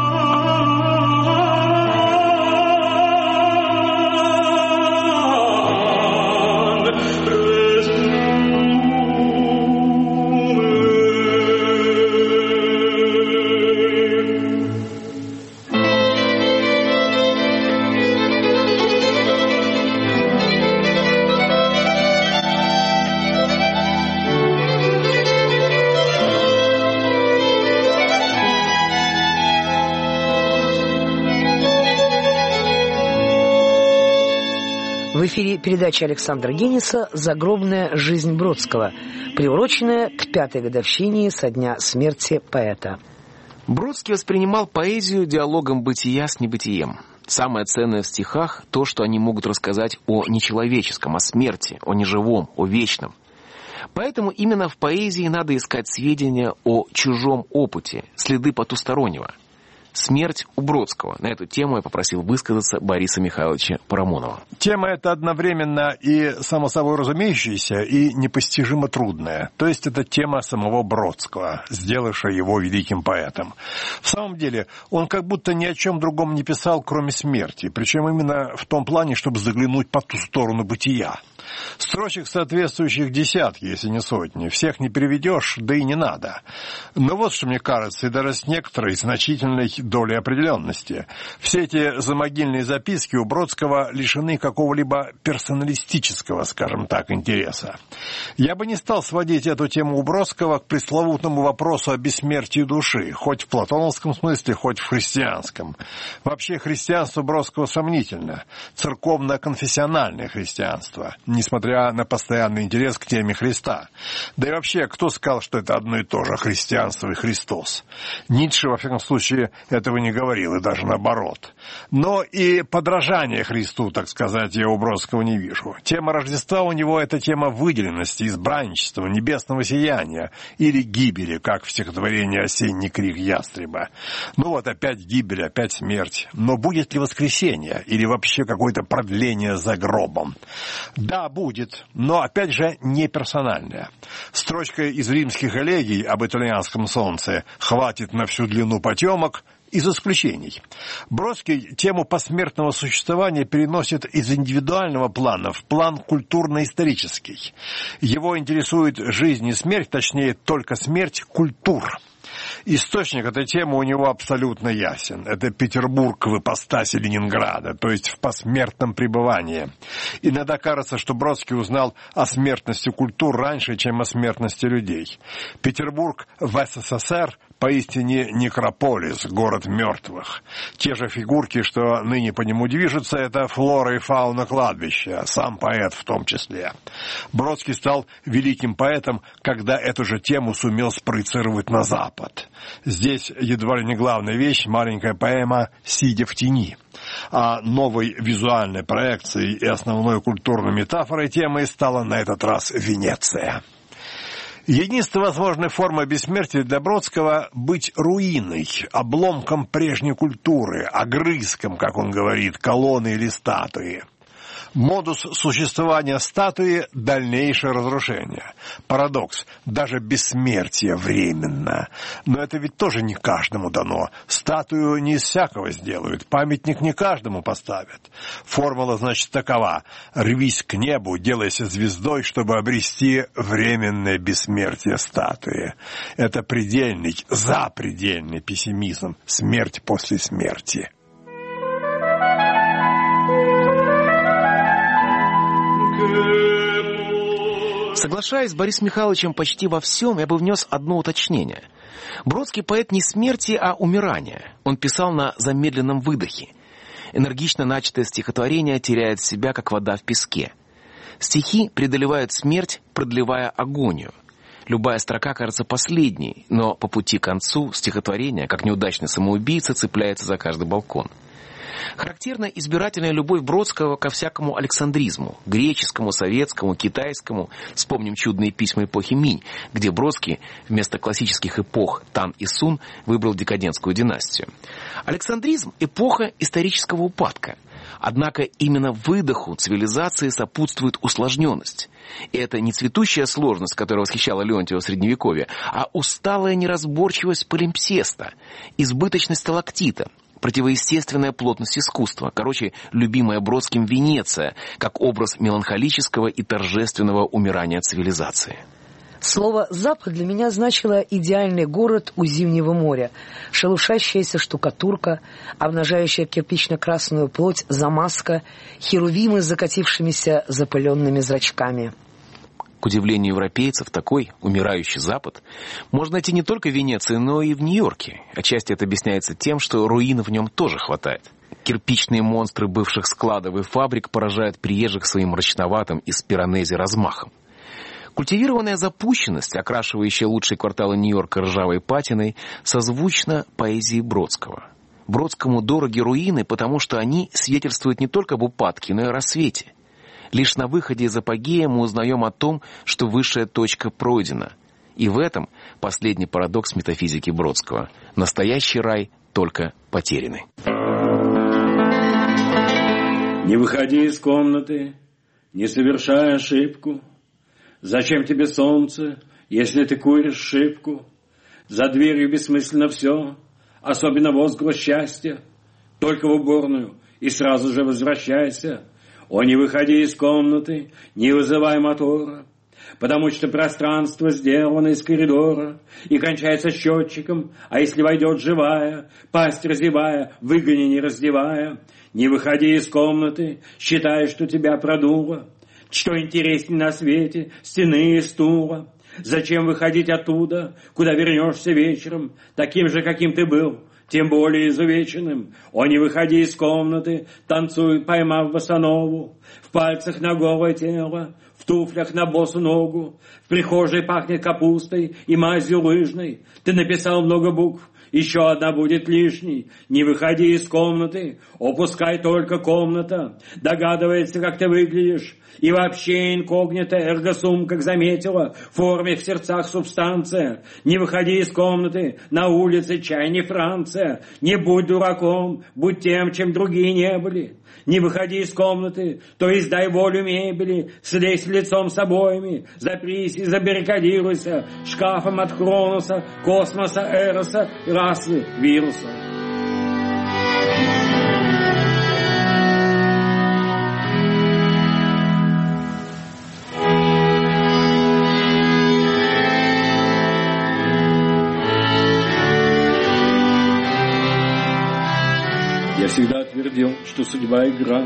В эфире передача Александра Гениса «Загробная жизнь Бродского», приуроченная к 5-й годовщине со дня смерти поэта. Бродский воспринимал поэзию диалогом бытия с небытием. Самое ценное в стихах — то, что они могут рассказать о нечеловеческом, о смерти, о неживом, о вечном. Поэтому именно в поэзии надо искать сведения о чужом опыте, следы потустороннего. Смерть у Бродского. На эту тему я попросил высказаться Бориса Михайловича Парамонова. Тема эта одновременно и само собой разумеющаяся, и непостижимо трудная. То есть это тема самого Бродского, сделавшая его великим поэтом. В самом деле, он как будто ни о чем другом не писал, кроме смерти. Причем именно в том плане, чтобы заглянуть по ту сторону бытия. Строчек соответствующих десятки, если не сотни. Всех не переведешь, да и не надо. Но вот что мне кажется, и даже с некоторой значительной долей определенности. Все эти замогильные записки у Бродского лишены какого-либо персоналистического, скажем так, интереса. Я бы не стал сводить эту тему у Бродского к пресловутому вопросу о бессмертии души, хоть в платоновском смысле, хоть в христианском. Вообще христианство Бродского сомнительно. Церковно-конфессиональное христианство, несмотря на постоянный интерес к теме Христа. Да и вообще, кто сказал, что это одно и то же, христианство и Христос? Ницше, во всяком случае, этого не говорил, и даже наоборот. Но и подражания Христу, так сказать, я у Бродского не вижу. Тема Рождества у него — это тема выделенности, избранничества, небесного сияния или гибели, как в стихотворении «Осенний крик ястреба». Ну вот опять гибель, опять смерть. Но будет ли воскресенье или вообще какое-то продление за гробом? Да, будет, но опять же не персональное. Строчка из римских элегий об итальянском солнце «хватит на всю длину потемок» из исключений. Бродский тему посмертного существования переносит из индивидуального плана в план культурно-исторический. Его интересует жизнь и смерть, точнее, только смерть культур. Источник этой темы у него абсолютно ясен. Это Петербург в ипостаси Ленинграда, то есть в посмертном пребывании. Иногда кажется, что Бродский узнал о смертности культур раньше, чем о смертности людей. Петербург в СССР поистине некрополис, город мертвых. Те же фигурки, что ныне по нему движутся, это флора и фауна кладбища, сам поэт в том числе. Бродский стал великим поэтом, когда эту же тему сумел спроецировать на Запад. Здесь едва ли не главная вещь — маленькая поэма «Сидя в тени». А новой визуальной проекцией и основной культурной метафорой темы стала на этот раз Венеция. Единственная возможная форма бессмертия для Бродского — быть руиной, обломком прежней культуры, огрызком, как он говорит, колонны или статуи. Модус существования статуи — дальнейшее разрушение. Парадокс. Даже бессмертие временно. Но это ведь тоже не каждому дано. Статую не из всякого сделают. Памятник не каждому поставят. Формула, значит, такова. Рвись к небу, делайся звездой, чтобы обрести временное бессмертие статуи. Это предельный, запредельный пессимизм. Смерть после смерти. Соглашаясь с Борисом Михайловичем почти во всем, я бы внес одно уточнение. Бродский поэт не смерти, а умирания. Он писал на замедленном выдохе. Энергично начатое стихотворение теряет себя, как вода в песке. Стихи преодолевают смерть, продлевая агонию. Любая строка кажется последней, но по пути к концу стихотворение, как неудачный самоубийца, цепляется за каждый балкон. Характерна избирательная любовь Бродского ко всякому александризму, греческому, советскому, китайскому. Вспомним чудные письма эпохи Минь, где Бродский вместо классических эпох Тан и Сун выбрал декадентскую династию. Александризм – эпоха исторического упадка. Однако именно выдоху цивилизации сопутствует усложненность. И это не цветущая сложность, которая восхищала Леонтьева в Средневековье, а усталая неразборчивость полимпсеста, избыточность сталактита, противоестественная плотность искусства. Короче, любимая Бродским Венеция, как образ меланхолического и торжественного умирания цивилизации. Слово «Запад» для меня значило идеальный город у Зимнего моря, шелушащаяся штукатурка, обнажающая кирпично-красную плоть замазка, херувимы с закатившимися запыленными зрачками. К удивлению европейцев, такой умирающий Запад можно найти не только в Венеции, но и в Нью-Йорке. Отчасти это объясняется тем, что руин в нем тоже хватает. Кирпичные монстры бывших складов и фабрик поражают приезжих своим мрачноватым из Пиранези размахом. Культивированная запущенность, окрашивающая лучшие кварталы Нью-Йорка ржавой патиной, созвучна поэзии Бродского. Бродскому дороги руины, потому что они свидетельствуют не только об упадке, но и о рассвете. Лишь на выходе из апогея мы узнаем о том, что высшая точка пройдена. И в этом последний парадокс метафизики Бродского. Настоящий рай только потерянный. Не выходи из комнаты, не совершай ошибку. Зачем тебе солнце, если ты куришь шибку? За дверью бессмысленно все, особенно возглас счастья. Только в уборную и сразу же возвращайся. О, не выходи из комнаты, не вызывай мотора, потому что пространство сделано из коридора и кончается счетчиком, а если войдет живая, пасть разевая, выгони не раздевая. Не выходи из комнаты, считай, что тебя продуло. Что интереснее на свете, стены и стула. Зачем выходить оттуда, куда вернешься вечером, таким же, каким ты был, тем более изувеченным? О, не выходи из комнаты, танцуй, поймав босонову, в пальцах на голое тело, в туфлях на босу ногу, в прихожей пахнет капустой и мазью лыжной. Ты написал много букв еще одна будет лишней. Не выходи из комнаты, опускай только комната. Догадывается, как ты выглядишь. И вообще инкогнито, эрго-сум, как заметила, в форме в сердцах субстанция. Не выходи из комнаты, на улице чай не Франция. Не будь дураком, будь тем, чем другие не были. Не выходи из комнаты, то есть дай волю мебели, слезь лицом с обоями, запрись и забаррикадируйся шкафом от Хроноса, космоса, Эроса, расы, вируса. Я всегда твердил, что судьба игра,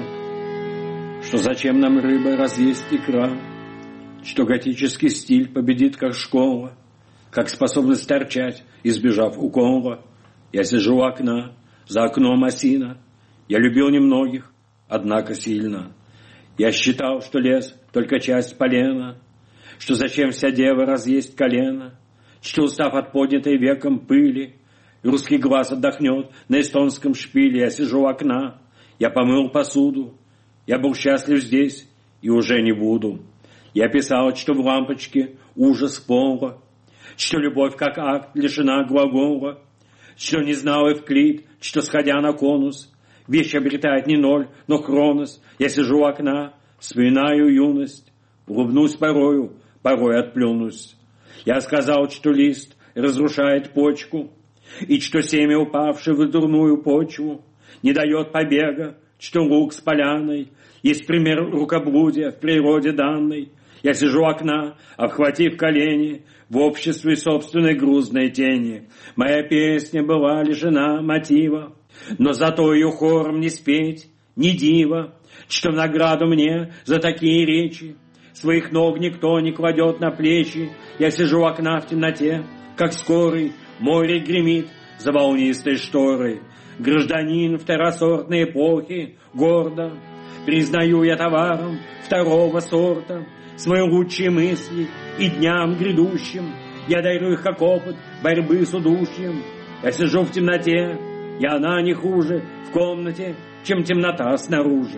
что зачем нам рыба разъесть икра, что готический стиль победит как школа, как способность торчать, избежав укола. Я сижу у окна, за окном осина, я любил немногих, однако сильно. Я считал, что лес только часть полена, что зачем вся дева разъесть колено, что устав от поднятой веком пыли, русский глаз отдохнет на эстонском шпиле. Я сижу у окна, я помыл посуду, я был счастлив здесь и уже не буду. Я писал, что в лампочке ужас пола, что любовь как акт лишена глагола, что не знал Эвклид, что, сходя на конус, вещь обретает не ноль, но хронос. Я сижу у окна, вспоминаю юность, улыбнусь порою, порой отплюнусь. Я сказал, что лист разрушает почку, и что семя, упавшее в дурную почву, не дает побега, что лук с поляной есть пример рукоблудия в природе данной. Я сижу у окна, обхватив колени, в обществе собственной грузной тени. Моя песня была лишена мотива, но зато ее хором не спеть, не диво, что в награду мне за такие речи своих ног никто не кладет на плечи. Я сижу у окна в темноте, как скорый, море гремит за волнистой шторой. Гражданин второсортной эпохи, гордо признаю я товаром второго сорта свои лучшие мысли, и дням грядущим я дарю их как опыт борьбы с удушьем. Я сижу в темноте, и она не хуже в комнате, чем темнота снаружи.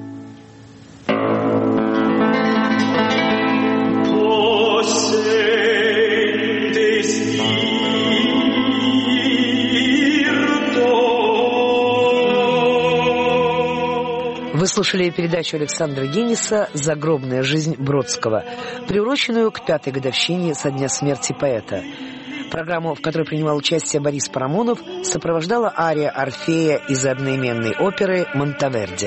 Вы слушали передачу Александра Гениса «Загробная жизнь Бродского», приуроченную к 5-й годовщине со дня смерти поэта. Программу, в которой принимал участие Борис Парамонов, сопровождала ария Орфея из одноименной оперы Монтеверди.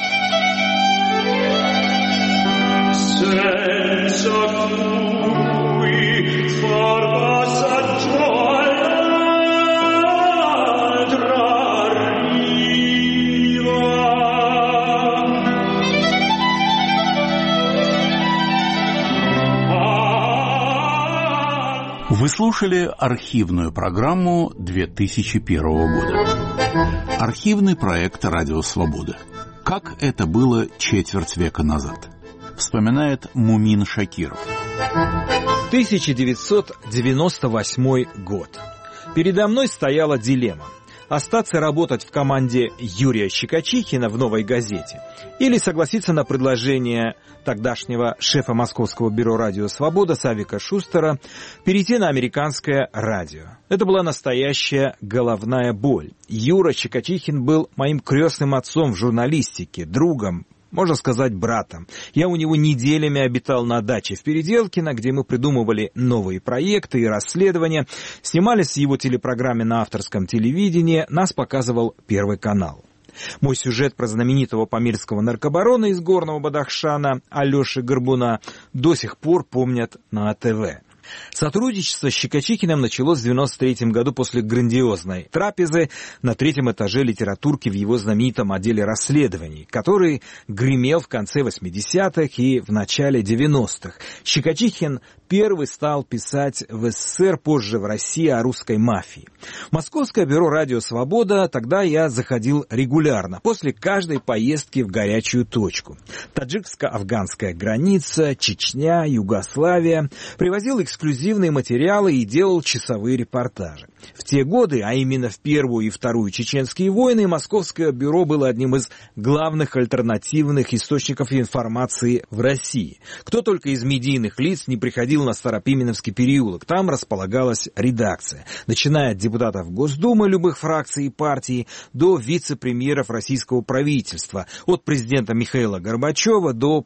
Вы слушали архивную программу 2001 года. Архивный проект «Радио Свобода». Как это было четверть века назад. Вспоминает Мумин Шакиров. 1998 год. Передо мной стояла дилемма. Остаться работать в команде Юрия Щекочихина в «Новой газете» или согласиться на предложение тогдашнего шефа Московского бюро «Радио Свобода» Савика Шустера перейти на американское радио. Это была настоящая головная боль. Юра Щекочихин был моим крестным отцом в журналистике, другом, можно сказать, братом. Я у него неделями обитал на даче в Переделкино, где мы придумывали новые проекты и расследования, снимались в его телепрограмме на авторском телевидении, нас показывал Первый канал. Мой сюжет про знаменитого памирского наркобарона из Горного Бадахшана Алеши Горбуна до сих пор помнят на АТВ. Сотрудничество с Щекочихиным началось в 1993 году после грандиозной трапезы на 3-м этаже литературки в его знаменитом отделе расследований, который гремел в конце 80-х и в начале 90-х. Щекочихин первый стал писать в СССР, позже в России, о русской мафии. В Московское бюро «Радио Свобода» тогда я заходил регулярно, после каждой поездки в горячую точку. Таджикско-афганская граница, Чечня, Югославия. Привозил экскурсии эксклюзивные материалы и делал часовые репортажи. В те годы, а именно в Первую и Вторую чеченские войны, Московское бюро было одним из главных альтернативных источников информации в России. Кто только из медийных лиц не приходил на Старопименовский переулок, там располагалась редакция, начиная от депутатов Госдумы любых фракций и партий до вице-премьеров российского правительства, от президента Михаила Горбачева до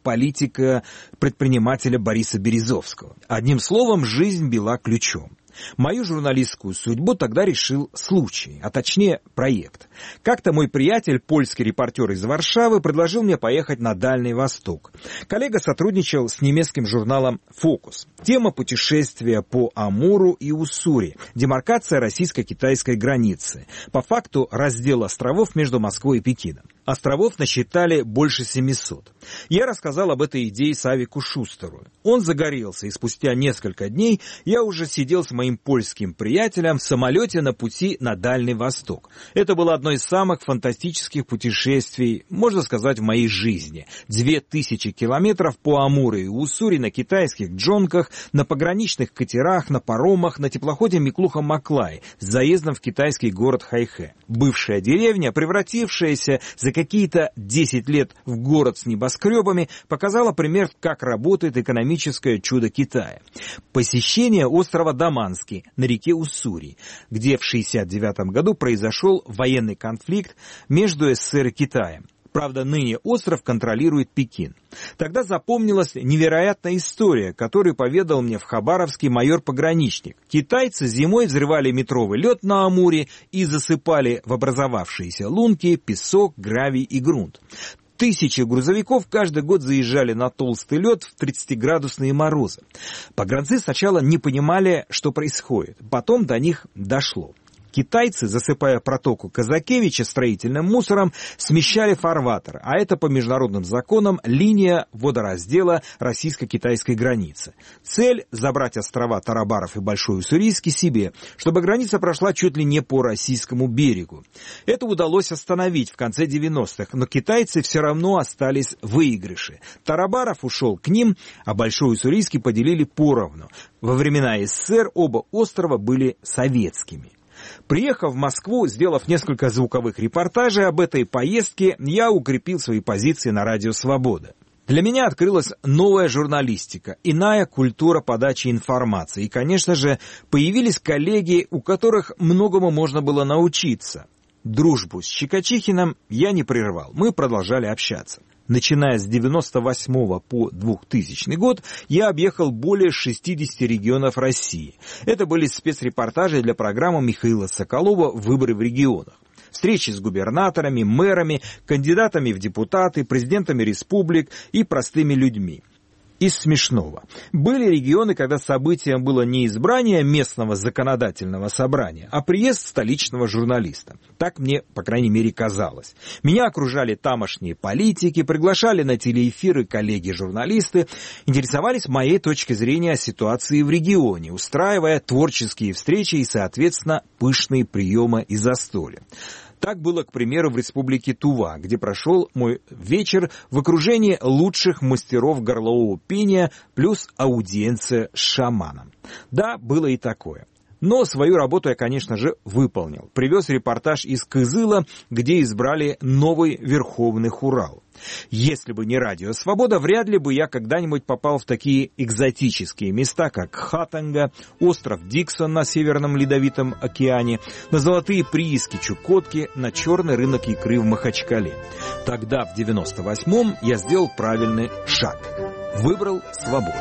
политика-предпринимателя Бориса Березовского. Одним словом, жизнь била ключом. Мою журналистскую судьбу тогда решил случай, а точнее проект. Как-то мой приятель, польский репортер из Варшавы, предложил мне поехать на Дальний Восток. Коллега сотрудничал с немецким журналом «Фокус». Тема путешествия по Амуру и Уссури, демаркация российско-китайской границы, по факту раздел островов между Москвой и Пекином. Островов насчитали больше 700. Я рассказал об этой идее Савику Шустеру. Он загорелся, и спустя несколько дней я уже сидел с моим польским приятелем в самолете на пути на Дальний Восток. Это было одно из самых фантастических путешествий, можно сказать, в моей жизни. 2000 километров по Амуру и Уссури на китайских джонках, на пограничных катерах, на паромах, на теплоходе Миклуха-Маклай с заездом в китайский город Хайхэ. Бывшая деревня, превратившаяся за какие-то 10 лет в город с небоскребами, показала пример, как работает экономическое чудо Китая. Посещение острова Даманский на реке Уссури, где в 1969 году произошел военный конфликт между СССР и Китаем. Правда, ныне остров контролирует Пекин. Тогда запомнилась невероятная история, которую поведал мне в Хабаровске майор-пограничник. Китайцы зимой взрывали метровый лед на Амуре и засыпали в образовавшиеся лунки песок, гравий и грунт. Тысячи грузовиков каждый год заезжали на толстый лед в 30-градусные морозы. Погранцы сначала не понимали, что происходит, потом до них дошло. Китайцы, засыпая протоку Казакевича строительным мусором, смещали фарватер, а это по международным законам линия водораздела российско-китайской границы. Цель – забрать острова Тарабаров и Большой Уссурийский себе, чтобы граница прошла чуть ли не по российскому берегу. Это удалось остановить в конце 90-х, но китайцы все равно остались в выигрыше. Тарабаров ушел к ним, а Большой Уссурийский поделили поровну. Во времена СССР оба острова были советскими. Приехав в Москву, сделав несколько звуковых репортажей об этой поездке, я укрепил свои позиции на радио «Свобода». Для меня открылась новая журналистика, иная культура подачи информации. И, конечно же, появились коллеги, у которых многому можно было научиться. Дружбу с Щекочихиным я не прервал, мы продолжали общаться. Начиная с 1998 по 2000 год я объехал более 60 регионов России. Это были спецрепортажи для программы Михаила Соколова «Выборы в регионах». Встречи с губернаторами, мэрами, кандидатами в депутаты, президентами республик и простыми людьми. Из смешного. Были регионы, когда событием было не избрание местного законодательного собрания, а приезд столичного журналиста. Так мне, по крайней мере, казалось. Меня окружали тамошние политики, приглашали на телеэфиры коллеги-журналисты, интересовались моей точкой зрения о ситуации в регионе, устраивая творческие встречи и, соответственно, пышные приемы и застолья. Так было, к примеру, в республике Тува, где прошел мой вечер в окружении лучших мастеров горлового пения плюс аудиенция с шаманом. Да, было и такое. Но свою работу я, конечно же, выполнил. Привез репортаж из Кызыла, где избрали новый Верховный Хурал. Если бы не радио «Свобода», вряд ли бы я когда-нибудь попал в такие экзотические места, как Хатанга, остров Диксон на Северном Ледовитом океане, на золотые прииски Чукотки, на черный рынок икры в Махачкале. Тогда, в 98-м, я сделал правильный шаг. Выбрал свободу.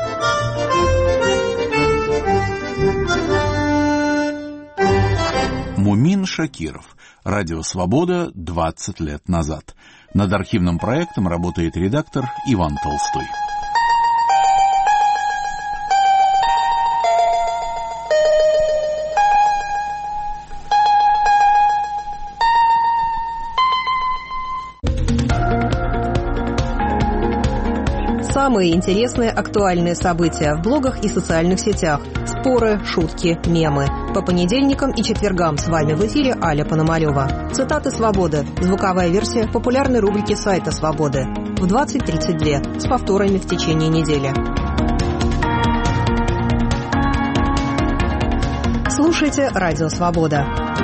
Мумин Шакиров. Радио «Свобода» 20 лет назад. Над архивным проектом работает редактор Иван Толстой. Самые интересные актуальные события в блогах и социальных сетях. Споры, шутки, мемы. По понедельникам и четвергам с вами в эфире Аля Пономарева. Цитаты «Свободы». Звуковая версия популярной рубрики сайта «Свободы». В 20:32 с повторами в течение недели. Слушайте «Радио Свобода».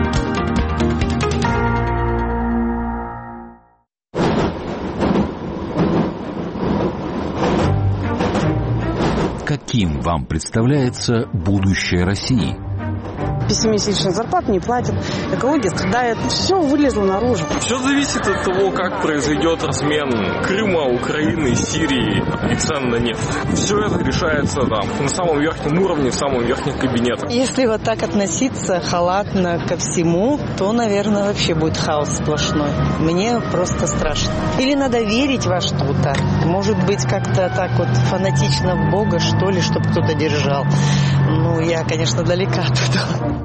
Каким вам представляется будущее России? 5-месячную зарплату не платят, экология страдает, все вылезло наружу. Все зависит от того, как произойдет размен Крыма, Украины, Сирии и цен на нефть. Все это решается там, на самом верхнем уровне, в самом верхних кабинетах. Если вот так относиться халатно ко всему, то, наверное, вообще будет хаос сплошной. Мне просто страшно. Или надо верить во что-то. Может быть, как-то так вот фанатично в Бога, что ли, чтобы кто-то держал. Ну, я, конечно, далека от этого.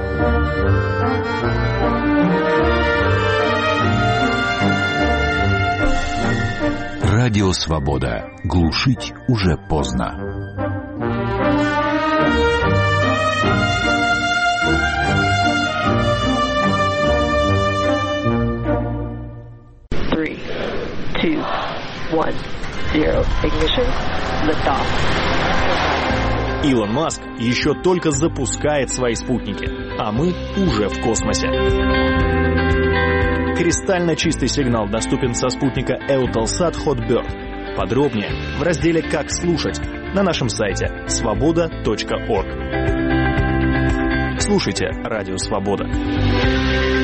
Радио Свобода. Глушить уже поздно. Three, two, one, zero. Ignition. Lift off. Илон Маск еще только запускает свои спутники, а мы уже в космосе. Кристально чистый сигнал доступен со спутника Eutelsat Hotbird. Подробнее в разделе «Как слушать» на нашем сайте svoboda.org. Слушайте «Радио Свобода».